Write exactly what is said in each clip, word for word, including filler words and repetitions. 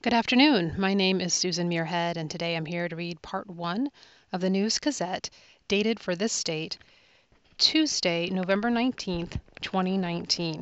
Good afternoon. My name is Susan Muirhead, and today I'm here to read part one of the News Gazette, dated for this date, Tuesday, November nineteenth, twenty nineteen.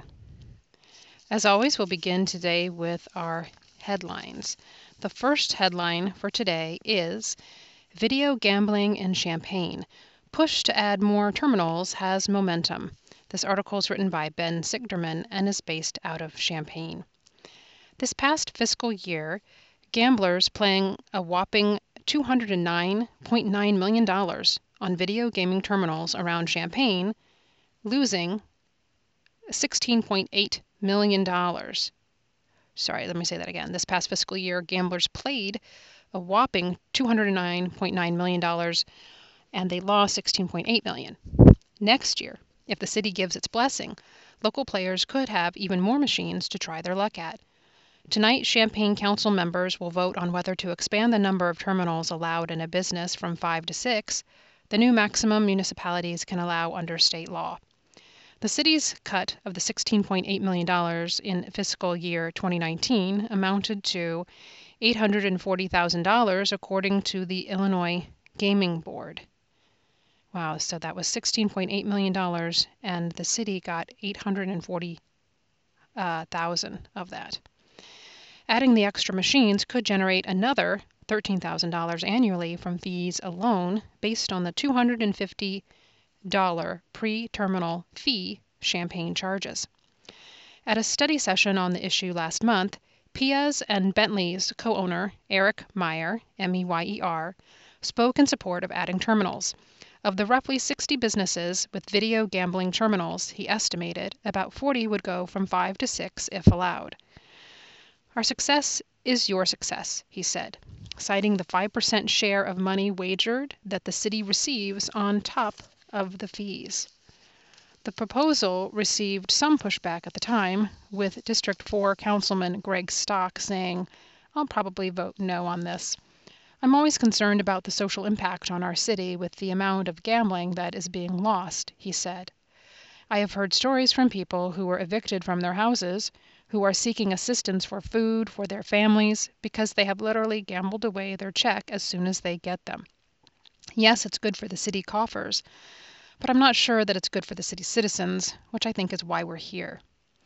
As always, we'll begin today with our headlines. The first headline for today is Video Gambling in Champaign. Push to add more terminals has momentum. This article is written by Ben Sigderman and is based out of Champaign. This past fiscal year, gamblers playing a whopping two hundred nine point nine million dollars on video gaming terminals around Champaign, losing sixteen point eight million dollars. Sorry, let me say that again. This past fiscal year, gamblers played a whopping two hundred nine point nine million dollars and they lost sixteen point eight million dollars. Next year, if the city gives its blessing, local players could have even more machines to try their luck at. Tonight, Champaign Council members will vote on whether to expand the number of terminals allowed in a business from five to six, the new maximum municipalities can allow under state law. The city's cut of the sixteen point eight million dollars in fiscal year twenty nineteen amounted to eight hundred forty thousand dollars according to the Illinois Gaming Board. Wow, so that was sixteen point eight million dollars and the city got eight hundred forty thousand dollars of that. Adding the extra machines could generate another thirteen thousand dollars annually from fees alone based on the two hundred fifty dollars pre-terminal fee Champaign charges. At a study session on the issue last month, Pia's and Bentley's co-owner, Eric Meyer, M E Y E R, spoke in support of adding terminals. Of the roughly sixty businesses with video gambling terminals, he estimated about forty would go from five to six if allowed. Our success is your success, he said, citing the five percent share of money wagered that the city receives on top of the fees. The proposal received some pushback at the time, with District four Councilman Greg Stock saying, "I'll probably vote no on this. I'm always concerned about the social impact on our city with the amount of gambling that is being lost," he said. "I have heard stories from people who were evicted from their houses, who are seeking assistance for food for their families because they have literally gambled away their check as soon as they get them. Yes, it's good for the city coffers, but I'm not sure that it's good for the city citizens, which I think is why we're here."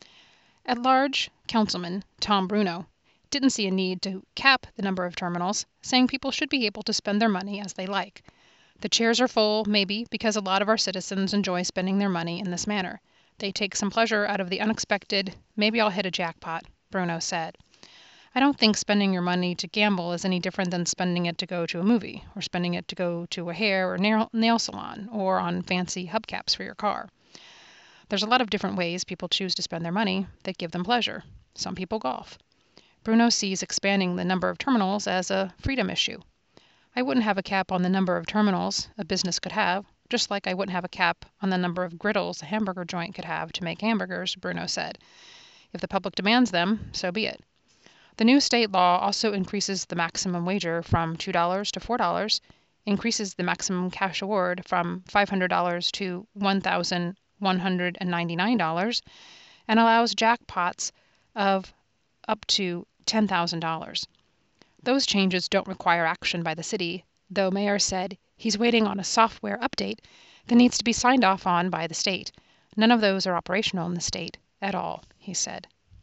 At-large Councilman Tom Bruno didn't see a need to cap the number of terminals, saying people should be able to spend their money as they like. The chairs are full, maybe because a lot of our citizens enjoy spending their money in this manner. They take some pleasure out of the unexpected. Maybe I'll hit a jackpot, Bruno said. I don't think spending your money to gamble is any different than spending it to go to a movie, or spending it to go to a hair or nail, nail salon, or on fancy hubcaps for your car. There's a lot of different ways people choose to spend their money that give them pleasure. Some people golf. Bruno sees expanding the number of terminals as a freedom issue. I wouldn't have a cap on the number of terminals a business could have, just like I wouldn't have a cap on the number of griddles a hamburger joint could have to make hamburgers, Bruno said. If the public demands them, so be it. The new state law also increases the maximum wager from two dollars to four dollars, increases the maximum cash award from five hundred dollars to one thousand one hundred ninety-nine dollars, and allows jackpots of up to ten thousand dollars. Those changes don't require action by the city, though Mayor said he's waiting on a software update that needs to be signed off on by the state. None of those are operational in the state at all, he said.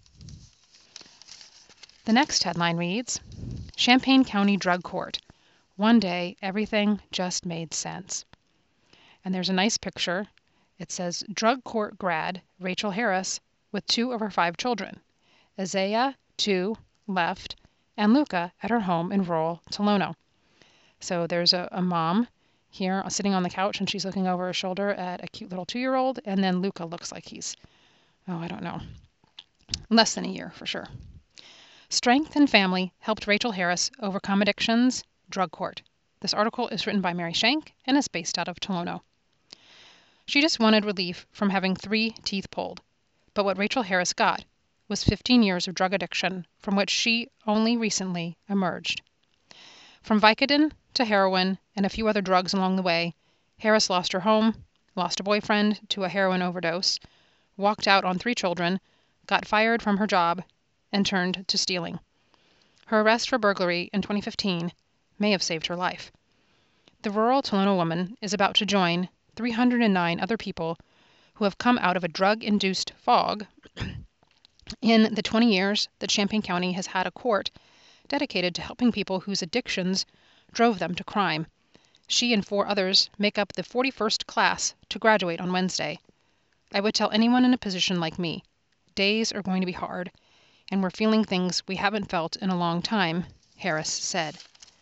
The next headline reads, Champaign County Drug Court. One day, everything just made sense. And there's a nice picture. It says, Drug Court grad Rachel Harris with two of her five children. Isaiah, two, left, and Luca at her home in rural Tolono. So there's a, a mom here sitting on the couch, and she's looking over her shoulder at a cute little two-year-old, and then Luca looks like he's, oh, I don't know, less than a year for sure. Strength and family helped Rachel Harris overcome addictions. Drug Court. This article is written by Mary Shank and is based out of Tolono. She just wanted relief from having three teeth pulled, but what Rachel Harris got was fifteen years of drug addiction from which she only recently emerged. From Vicodin to heroin and a few other drugs along the way, Harris lost her home, lost a boyfriend to a heroin overdose, walked out on three children, got fired from her job, and turned to stealing. Her arrest for burglary in twenty fifteen may have saved her life. The rural Tolono woman is about to join three hundred nine other people who have come out of a drug-induced fog in the twenty years that Champaign County has had a court dedicated to helping people whose addictions drove them to crime. She and four others make up the forty-first class to graduate on Wednesday. I would tell anyone in a position like me, days are going to be hard, and we're feeling things we haven't felt in a long time, Harris said.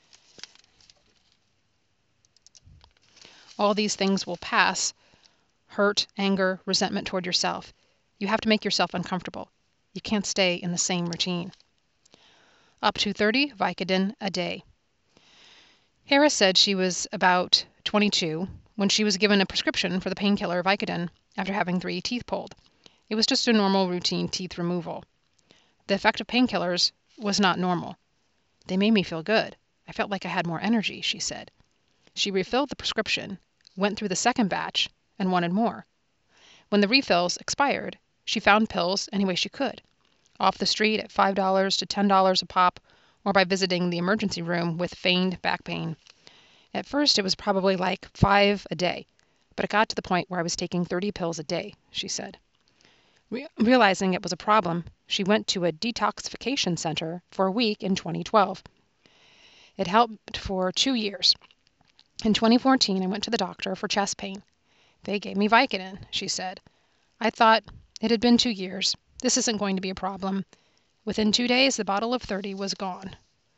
All these things will pass. Hurt, anger, resentment toward yourself. You have to make yourself uncomfortable. You can't stay in the same routine. Up to thirty Vicodin a day. Harris said she was about twenty-two when she was given a prescription for the painkiller Vicodin after having three teeth pulled. It was just a normal routine teeth removal. The effect of painkillers was not normal. They made me feel good. I felt like I had more energy, she said. She refilled the prescription, went through the second batch, and wanted more. When the refills expired, she found pills any way she could, off the street at five dollars to ten dollars a pop, or by visiting the emergency room with feigned back pain. At first, it was probably like five a day, but it got to the point where I was taking thirty pills a day, she said. Re- realizing it was a problem, she went to a detoxification center for a week in twenty twelve. It helped for two years. In twenty fourteen, I went to the doctor for chest pain. They gave me Vicodin, she said. I thought, it had been two years. This isn't going to be a problem. Within two days, the bottle of thirty was gone.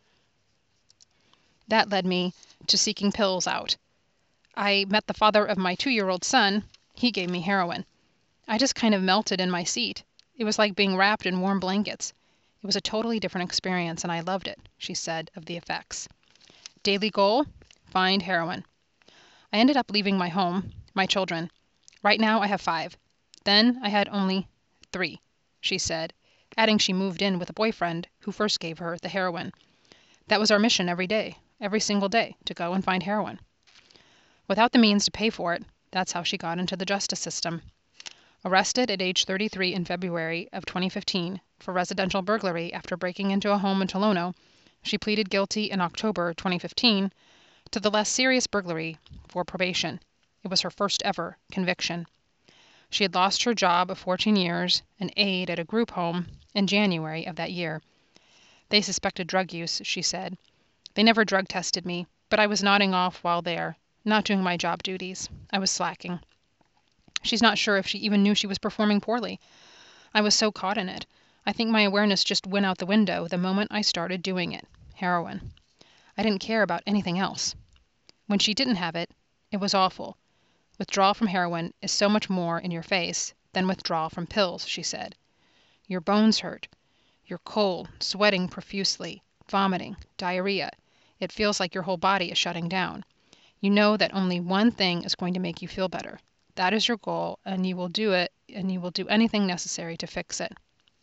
That led me to seeking pills out. I met the father of my two-year-old son. He gave me heroin. I just kind of melted in my seat. It was like being wrapped in warm blankets. It was a totally different experience, and I loved it, she said of the effects. Daily goal? Find heroin. I ended up leaving my home, my children. Right now I have five. Then I had only three, she said, adding she moved in with a boyfriend who first gave her the heroin. That was our mission every day, every single day, to go and find heroin. Without the means to pay for it, that's how she got into the justice system. Arrested at age thirty-three in February of twenty fifteen for residential burglary after breaking into a home in Tolono, she pleaded guilty in October twenty fifteen to the less serious burglary for probation. It was her first ever conviction. She had lost her job of fourteen years, an aide at a group home, in January of that year. They suspected drug use, she said. They never drug tested me, but I was nodding off while there, not doing my job duties. I was slacking. She's not sure if she even knew she was performing poorly. I was so caught in it. I think my awareness just went out the window the moment I started doing it. Heroin. I didn't care about anything else. When she didn't have it, it was awful. Withdrawal from heroin is so much more in your face than withdrawal from pills, she said. Your bones hurt. You're cold, sweating profusely, vomiting, diarrhea. It feels like your whole body is shutting down. You know that only one thing is going to make you feel better. That is your goal, and you will do it, and you will do anything necessary to fix it.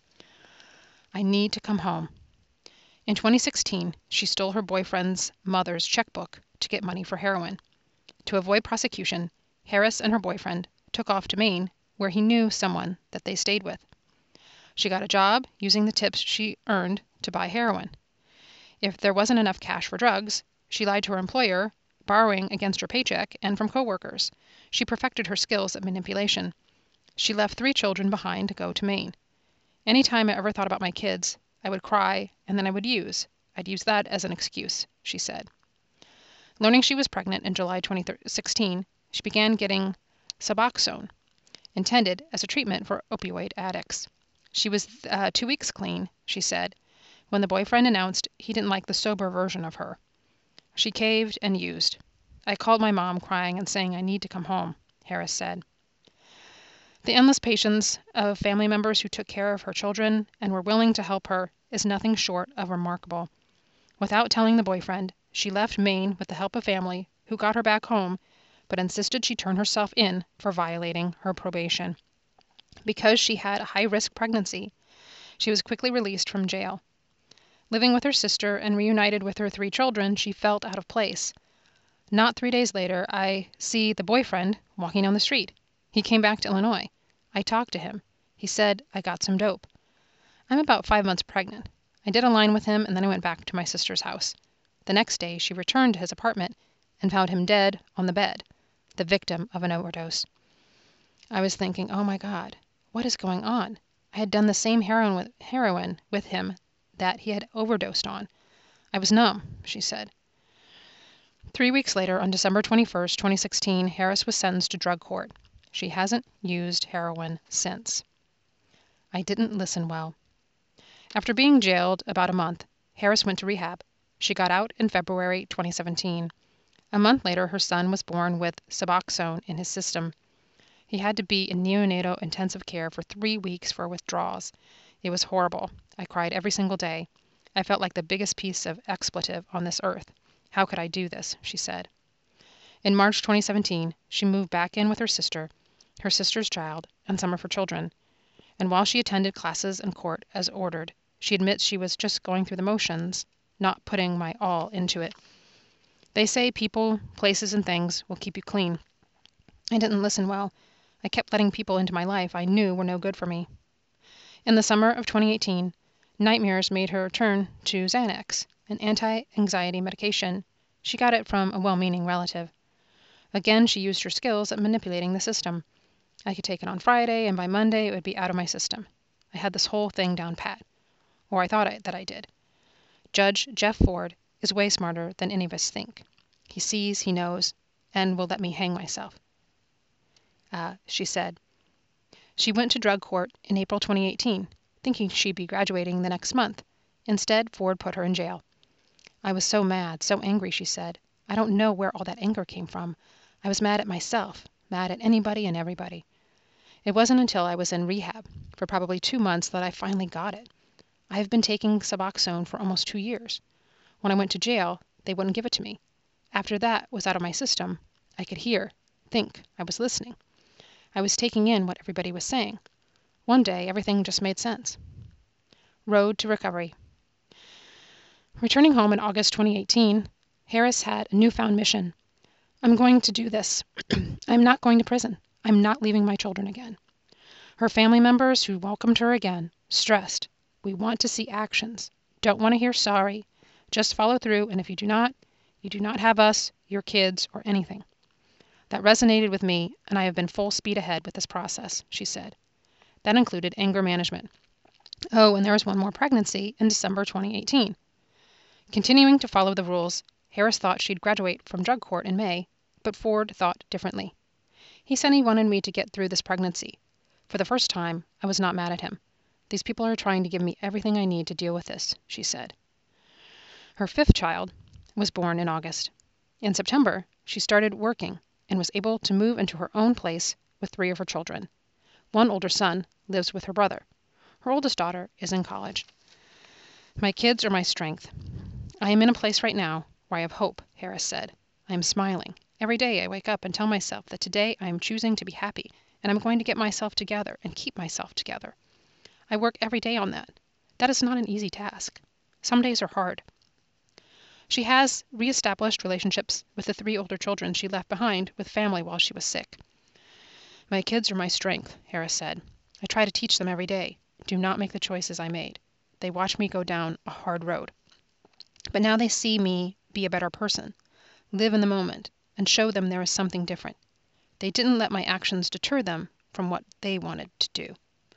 I need to come home. In twenty sixteen, she stole her boyfriend's mother's checkbook to get money for heroin. To avoid prosecution, Harris and her boyfriend took off to Maine, where he knew someone that they stayed with. She got a job using the tips she earned to buy heroin. If there wasn't enough cash for drugs, she lied to her employer, borrowing against her paycheck and from coworkers. She perfected her skills at manipulation. She left three children behind to go to Maine. Any time I ever thought about my kids, I would cry, and then I would use. I'd use that as an excuse, she said. Learning she was pregnant in July twenty sixteen, she began getting Suboxone, intended as a treatment for opioid addicts. She was uh, two weeks clean, she said, when the boyfriend announced he didn't like the sober version of her. She caved and used. I called my mom crying and saying I need to come home, Harris said. The endless patience of family members who took care of her children and were willing to help her is nothing short of remarkable. Without telling the boyfriend, she left Maine with the help of family who got her back home, but insisted she turn herself in for violating her probation. Because she had a high-risk pregnancy, she was quickly released from jail. Living with her sister and reunited with her three children, she felt out of place. Not three days later, I see the boyfriend walking down the street. He came back to Illinois. I talked to him. He said, I got some dope. I'm about five months pregnant. I did a line with him, and then I went back to my sister's house. The next day, she returned to his apartment and found him dead on the bed, the victim of an overdose. I was thinking, oh my God, what is going on? I had done the same heroin with, heroin with him that he had overdosed on. I was numb, she said. Three weeks later, on December twenty-first, twenty sixteen, Harris was sentenced to drug court. She hasn't used heroin since. I didn't listen well. After being jailed about a month, Harris went to rehab. She got out in February twenty seventeen. A month later, her son was born with Suboxone in his system. He had to be in neonatal intensive care for three weeks for withdrawals. It was horrible. I cried every single day. I felt like the biggest piece of expletive on this earth. How could I do this? She said. In March twenty seventeen, she moved back in with her sister, her sister's child, and some of her children. And while she attended classes in court as ordered, she admits she was just going through the motions, not putting my all into it. They say people, places, and things will keep you clean. I didn't listen well. I kept letting people into my life I knew were no good for me. In the summer of twenty eighteen, nightmares made her turn to Xanax, an anti-anxiety medication. She got it from a well-meaning relative. Again, she used her skills at manipulating the system. I could take it on Friday, and by Monday it would be out of my system. I had this whole thing down pat. Or I thought I, that I did. Judge Jeff Ford is way smarter than any of us think. He sees, he knows, and will let me hang myself. Uh, she said. She went to drug court in April twenty eighteen, thinking she'd be graduating the next month. Instead, Ford put her in jail. I was so mad, so angry, she said. I don't know where all that anger came from. I was mad at myself, mad at anybody and everybody. It wasn't until I was in rehab for probably two months that I finally got it. I have been taking Suboxone for almost two years. When I went to jail, they wouldn't give it to me. After that was out of my system, I could hear, think, I was listening. I was taking in what everybody was saying. One day, everything just made sense. Road to recovery. Returning home in August twenty eighteen, Harris had a newfound mission. I'm going to do this. I'm not going to prison. I'm not leaving my children again. Her family members who welcomed her again stressed, we want to see actions. Don't want to hear sorry. Just follow through, and if you do not, you do not have us, your kids, or anything. That resonated with me, and I have been full speed ahead with this process, she said. That included anger management. Oh, and there was one more pregnancy in December twenty eighteen. Continuing to follow the rules, Harris thought she'd graduate from drug court in May, but Ford thought differently. He said he wanted me to get through this pregnancy. For the first time, I was not mad at him. These people are trying to give me everything I need to deal with this, she said. Her fifth child was born in August. In September, she started working and was able to move into her own place with three of her children. One older son lives with her brother. Her oldest daughter is in college. My kids are my strength. I am in a place right now where I have hope, Harris said. I am smiling. Every day I wake up and tell myself that today I am choosing to be happy, and I'm going to get myself together and keep myself together. I work every day on that. That is not an easy task. Some days are hard. She has reestablished relationships with the three older children she left behind with family while she was sick. My kids are my strength, Harris said. I try to teach them every day. Do not make the choices I made. They watch me go down a hard road. But now they see me be a better person, live in the moment, and show them there is something different. They didn't let my actions deter them from what they wanted to do.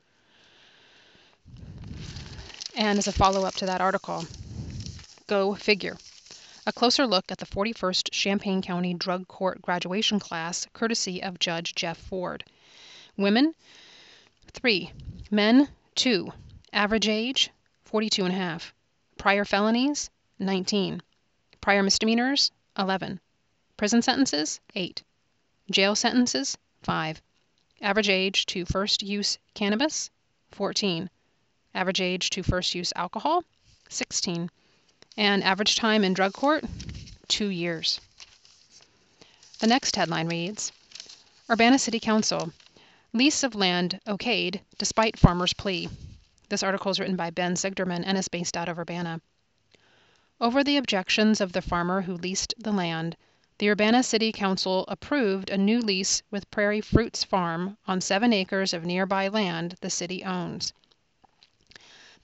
And as a follow-up to that article, go figure. A closer look at the forty-first Champaign County Drug Court graduation class, courtesy of Judge Jeff Ford. Women, three. Men, two. Average age, forty-two and a half. Prior felonies, nineteen. Prior misdemeanors, eleven. Prison sentences, eight. Jail sentences, five. Average age to first use cannabis, fourteen. Average age to first use alcohol, sixteen. And average time in drug court, two years. The next headline reads, Urbana City Council, lease of land okayed despite farmer's plea. This article is written by Ben Sigderman and is based out of Urbana. Over the objections of the farmer who leased the land, the Urbana City Council approved a new lease with Prairie Fruits Farm on seven acres of nearby land the city owns.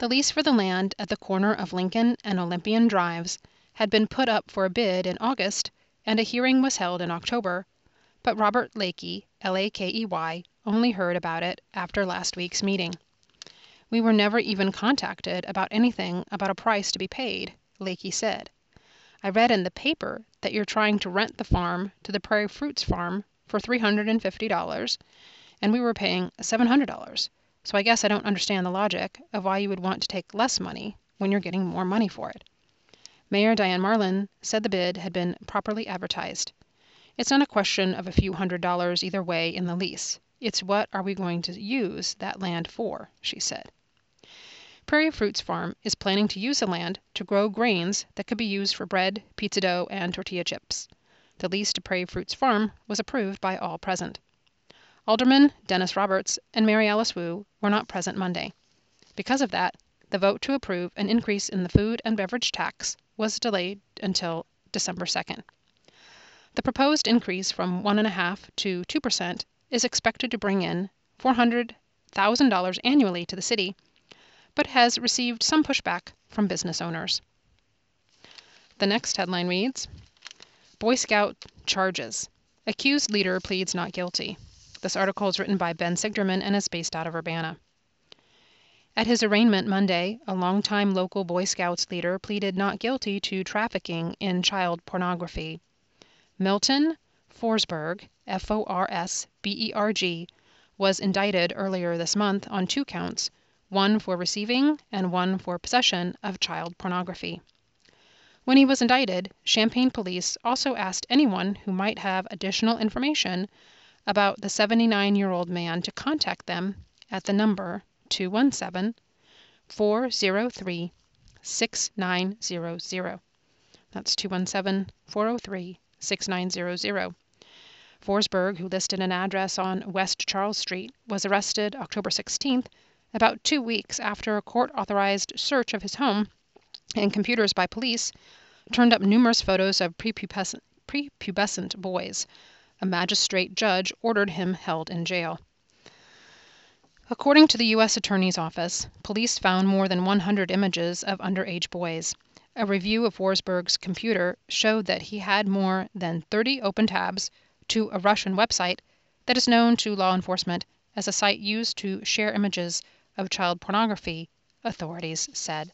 The lease for the land at the corner of Lincoln and Olympian Drives had been put up for a bid in August, and a hearing was held in October, but Robert Lakey, L A K E Y, only heard about it after last week's meeting. "We were never even contacted about anything about a price to be paid," Lakey said. "I read in the paper that you're trying to rent the farm to the Prairie Fruits Farm for three hundred fifty dollars, and we were paying seven hundred dollars. So I guess I don't understand the logic of why you would want to take less money when you're getting more money for it." Mayor Diane Marlin said the bid had been properly advertised. "It's not a question of a few hundred dollars either way in the lease. It's what are we going to use that land for," she said. Prairie Fruits Farm is planning to use the land to grow grains that could be used for bread, pizza dough, and tortilla chips. The lease to Prairie Fruits Farm was approved by all present. Alderman Dennis Roberts and Mary Alice Wu were not present Monday. Because of that, the vote to approve an increase in the food and beverage tax was delayed until December second. The proposed increase from one point five to two percent is expected to bring in four hundred thousand dollars annually to the city, but has received some pushback from business owners. The next headline reads, Boy Scout charges. Accused leader pleads not guilty. This article is written by Ben Sigderman and is based out of Urbana. At his arraignment Monday, a longtime local Boy Scouts leader pleaded not guilty to trafficking in child pornography. Milton Forsberg, F O R S B E R G, was indicted earlier this month on two counts, one for receiving and one for possession of child pornography. When he was indicted, Champaign police also asked anyone who might have additional information about the seventy-nine-year-old man to contact them at the number two one seven, four zero three, six nine zero zero. That's two one seven, four zero three, six nine zero zero. Forsberg, who listed an address on West Charles Street, was arrested October sixteenth, about two weeks after a court-authorized search of his home and computers by police turned up numerous photos of prepubescent, prepubescent boys. A magistrate judge ordered him held in jail. According to the U S Attorney's Office, police found more than one hundred images of underage boys. A review of Forsberg's computer showed that he had more than thirty open tabs to a Russian website that is known to law enforcement as a site used to share images of child pornography, authorities said.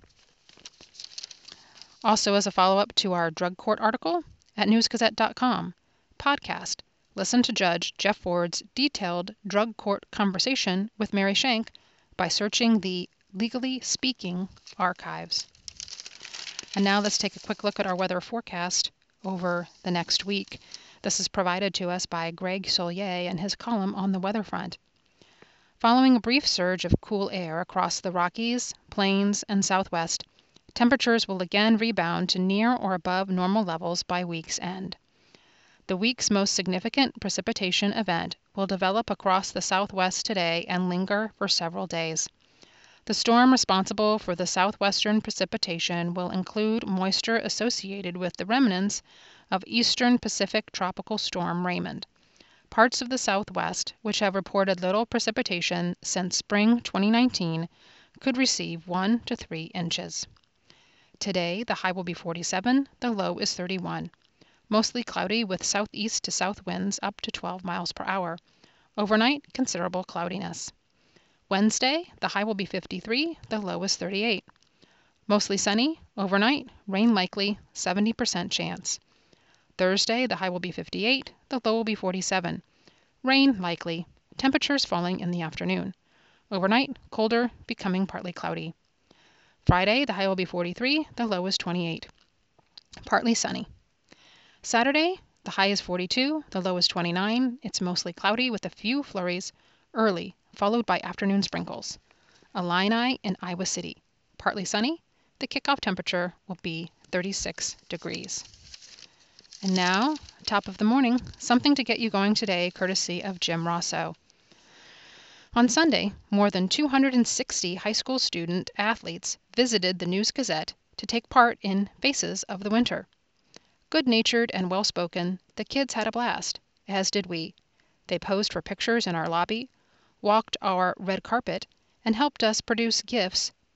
Also, as a follow-up to our drug court article, at news gazette dot com, podcast, listen to Judge Jeff Ford's detailed drug court conversation with Mary Shank by searching the Legally Speaking archives. And now let's take a quick look at our weather forecast over the next week. This is provided to us by Greg Solier and his column on the weather front. Following a brief surge of cool air across the Rockies, Plains, and Southwest, temperatures will again rebound to near or above normal levels by week's end. The week's most significant precipitation event will develop across the Southwest today and linger for several days. The storm responsible for the southwestern precipitation will include moisture associated with the remnants of eastern Pacific Tropical Storm Raymond. Parts of the Southwest, which have reported little precipitation since spring twenty nineteen, could receive one to three inches. Today, the high will be forty-seven, the low is thirty-one. Mostly cloudy with southeast to south winds up to twelve miles per hour. Overnight, considerable cloudiness. Wednesday, the high will be fifty-three, the low is thirty-eight. Mostly sunny, overnight, rain likely, seventy percent chance. Thursday, the high will be fifty-eight, the low will be forty-seven. Rain likely, temperatures falling in the afternoon. Overnight, colder, becoming partly cloudy. Friday, the high will be forty-three, the low is twenty-eight. Partly sunny. Saturday, the high is forty-two, the low is twenty-nine. It's mostly cloudy with a few flurries early, followed by afternoon sprinkles. Illini in Iowa City. Partly sunny. The kickoff temperature will be thirty-six degrees. And now, top of the morning, something to get you going today, courtesy of Jim Rosso. On Sunday, more than two hundred sixty high school student athletes visited the News Gazette to take part in Faces of the Winter. Good-natured and well-spoken, the kids had a blast, as did we. They posed for pictures in our lobby, walked our red carpet, and helped us produce gifts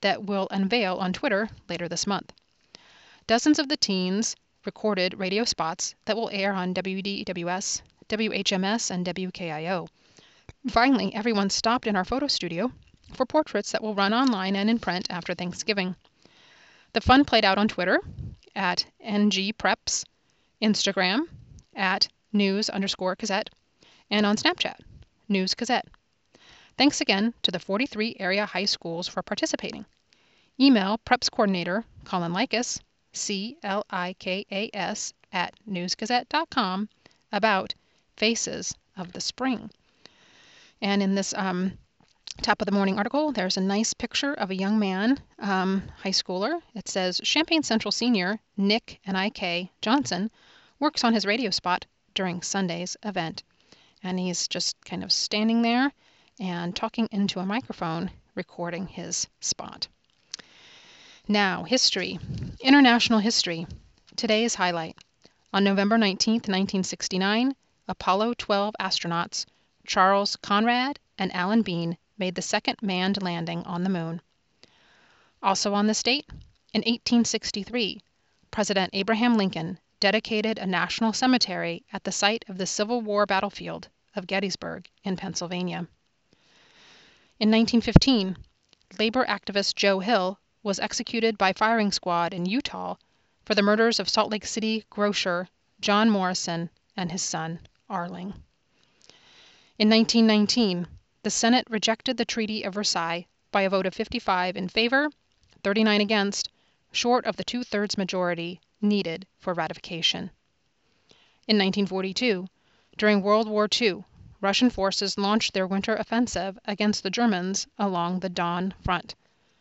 that will unveil on Twitter later this month. Dozens of the teens recorded radio spots that will air on W D W S, W H M S, and W K I O. Finally, everyone stopped in our photo studio for portraits that will run online and in print after Thanksgiving. The fun played out on Twitter at N G Preps, Instagram at news underscore Gazette, and on Snapchat, News Gazette. Thanks again to the forty-three area high schools for participating. Email Preps Coordinator Colin Likas, C L I K A S, at newsgazette dot com about Faces of the Spring. And in this um, top of the morning article, there's a nice picture of a young man, um, high schooler. It says, Champaign Central senior Nick N I K Johnson works on his radio spot during Sunday's event. And he's just kind of standing there and talking into a microphone, recording his spot. Now, history. International history. Today's highlight. On November nineteenth, nineteen sixty-nine, Apollo twelve astronauts Charles Conrad and Alan Bean made the second manned landing on the moon. Also on this date, in eighteen sixty-three, President Abraham Lincoln dedicated a national cemetery at the site of the Civil War battlefield of Gettysburg in Pennsylvania. In nineteen fifteen, labor activist Joe Hill was executed by firing squad in Utah for the murders of Salt Lake City grocer John Morrison and his son Arling. In nineteen nineteen, the Senate rejected the Treaty of Versailles by a vote of fifty-five in favor, thirty-nine against, short of the two-thirds majority needed for ratification. In nineteen forty-two, during World War Two, Russian forces launched their winter offensive against the Germans along the Don front.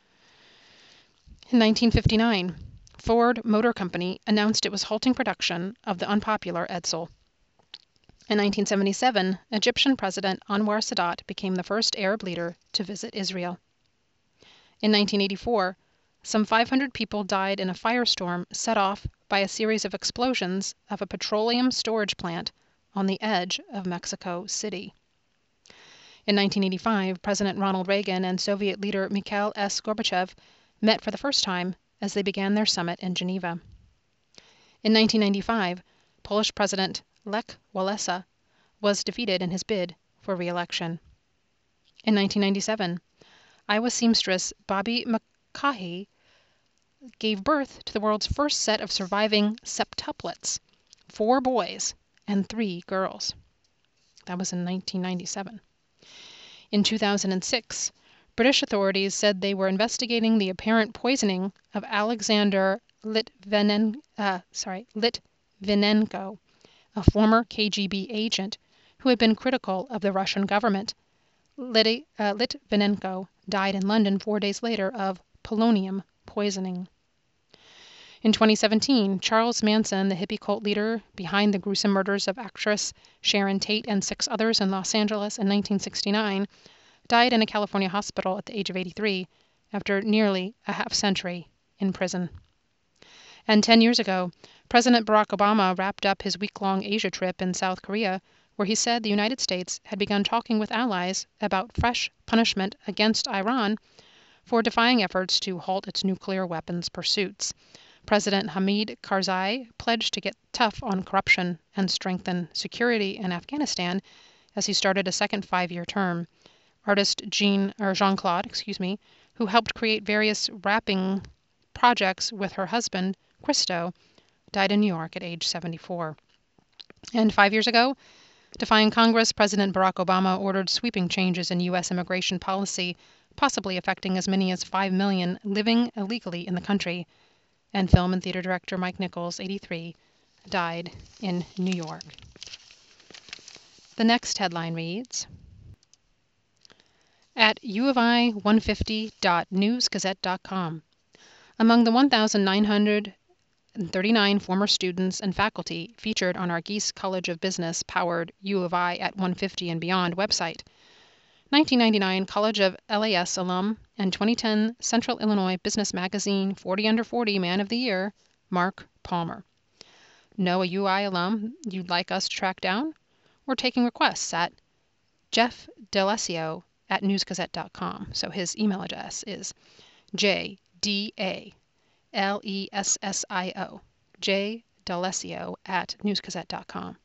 In nineteen fifty-nine, Ford Motor Company announced it was halting production of the unpopular Edsel. In nineteen seventy-seven, Egyptian President Anwar Sadat became the first Arab leader to visit Israel. In nineteen eighty-four, some five hundred people died in a firestorm set off by a series of explosions of a petroleum storage plant on the edge of Mexico City. In nineteen eighty-five, President Ronald Reagan and Soviet leader Mikhail S. Gorbachev met for the first time as they began their summit in Geneva. In nineteen ninety-five, Polish President Lech Walesa was defeated in his bid for re-election. In nineteen ninety-seven, Iowa seamstress Bobby McCaughey gave birth to the world's first set of surviving septuplets, four boys and three girls. That was in nineteen ninety-seven. In two thousand six, British authorities said they were investigating the apparent poisoning of Alexander Litvinen, uh, sorry, Litvinenko, a former K G B agent who had been critical of the Russian government. Lit- uh, Litvinenko died in London four days later of polonium poisoning. In twenty seventeen, Charles Manson, the hippie cult leader behind the gruesome murders of actress Sharon Tate and six others in Los Angeles in nineteen sixty-nine, died in a California hospital at the age of eighty-three after nearly a half century in prison. And ten years ago, President Barack Obama wrapped up his week-long Asia trip in South Korea, where he said the United States had begun talking with allies about fresh punishment against Iran for defying efforts to halt its nuclear weapons pursuits. President Hamid Karzai pledged to get tough on corruption and strengthen security in Afghanistan as he started a second five-year term. Artist Jean or Jean-Claude, excuse me, who helped create various wrapping projects with her husband, Christo, died in New York at age seventy-four. And five years ago, defying Congress, President Barack Obama ordered sweeping changes in U S immigration policy, possibly affecting as many as five million living illegally in the country. And film and theater director Mike Nichols, eighty-three, died in New York. The next headline reads, at u of i one fifty dot news gazette dot com, among the one thousand nine hundred thirty-nine former students and faculty featured on our Geese College of Business powered U of I at one fifty and Beyond website, nineteen ninety-nine College of L A S alum and twenty ten Central Illinois Business Magazine forty under forty Man of the Year, Mark Palmer. Know a U I alum you'd like us to track down? We're taking requests at Jeff Delesio at news gazette dot com. So his email address is J D A L E S S I O, J D'Alessio at news gazette dot com.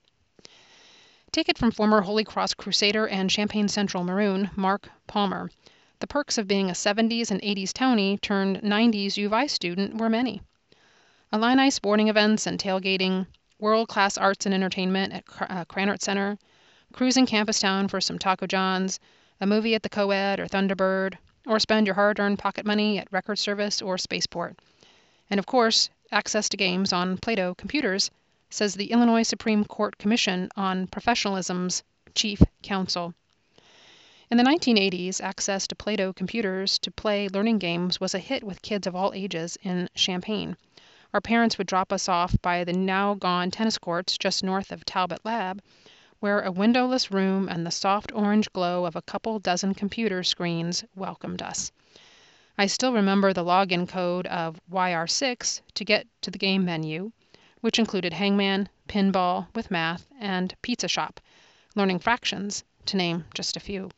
Take it from former Holy Cross Crusader and Champaign Central Maroon, Mark Palmer. The perks of being a seventies and eighties townie turned nineties U V I student were many. Illini sporting events and tailgating, world-class arts and entertainment at uh, Cranert Center, cruising campus town for some Taco Johns, a movie at the Co-Ed or Thunderbird, or spend your hard-earned pocket money at Record Service or Spaceport. And of course, access to games on Play-Doh computers, says the Illinois Supreme Court Commission on Professionalism's chief counsel. In the nineteen eighties, access to Play-Doh computers to play learning games was a hit with kids of all ages in Champaign. Our parents would drop us off by the now-gone tennis courts just north of Talbot Lab, where a windowless room and the soft orange glow of a couple dozen computer screens welcomed us. I still remember the login code of Y R six to get to the game menu, which included hangman, pinball with math, and pizza shop, learning fractions, to name just a few.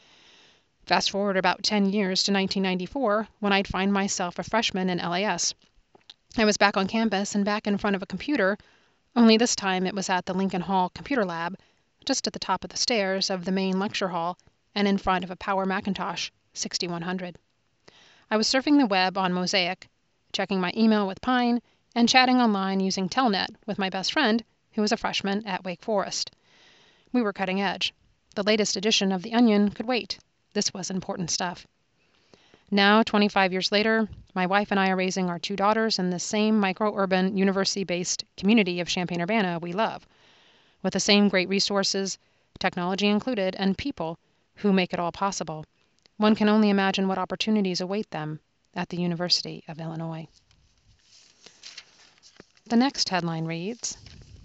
Fast forward about ten years to nineteen ninety-four, when I'd find myself a freshman in L A S. I was back on campus and back in front of a computer, only this time it was at the Lincoln Hall Computer Lab, just at the top of the stairs of the main lecture hall and in front of a Power Macintosh sixty-one hundred. I was surfing the web on Mosaic, checking my email with Pine, and chatting online using Telnet with my best friend, who was a freshman at Wake Forest. We were cutting edge. The latest edition of The Onion could wait. This was important stuff. Now, twenty-five years later, my wife and I are raising our two daughters in the same micro-urban, university-based community of Champaign-Urbana we love, with the same great resources, technology included, and people who make it all possible. One can only imagine what opportunities await them at the University of Illinois. The next headline reads,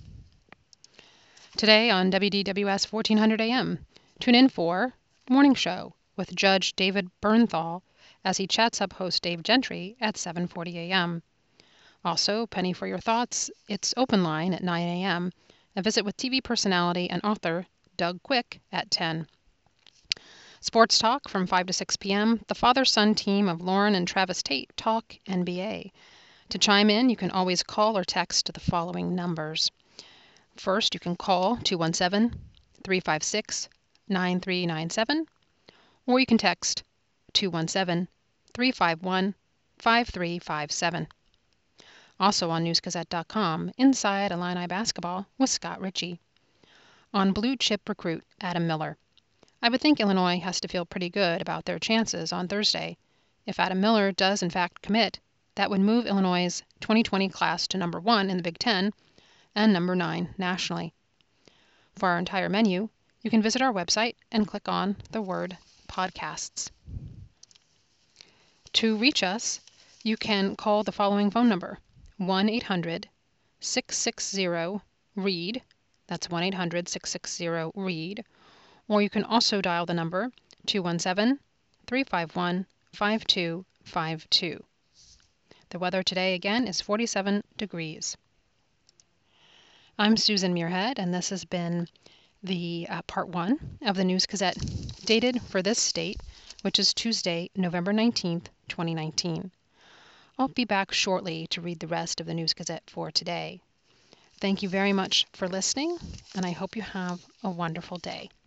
today on W D W S fourteen hundred A M, tune in for Morning Show with Judge David Bernthal as he chats up host Dave Gentry at seven forty A M. Also, Penny for Your Thoughts, it's Open Line at nine A M, a visit with T V personality and author Doug Quick at ten. Sports Talk from five to six P M, the father-son team of Lauren and Travis Tate talk N B A. To chime in, you can always call or text the following numbers. First, you can call two one seven, three five six, nine three nine seven, or you can text two one seven, three five one, five three five seven. Also on news gazette dot com, Inside Illini Basketball with Scott Ritchie. On Blue Chip Recruit, Adam Miller. I would think Illinois has to feel pretty good about their chances on Thursday. If Adam Miller does in fact commit, that would move Illinois' twenty twenty class to number one in the Big Ten and number nine nationally. For our entire menu, you can visit our website and click on the word podcasts. To reach us, you can call the following phone number, one eight hundred, six six zero, READ, that's one eight hundred, six six zero, READ, or you can also dial the number two one seven, three five one, five two five two. The weather today again is forty-seven degrees. I'm Susan Muirhead, and this has been the uh, part one of the News Gazette, dated for this state, which is Tuesday, November nineteenth, twenty nineteen. I'll be back shortly to read the rest of the News Gazette for today. Thank you very much for listening, and I hope you have a wonderful day.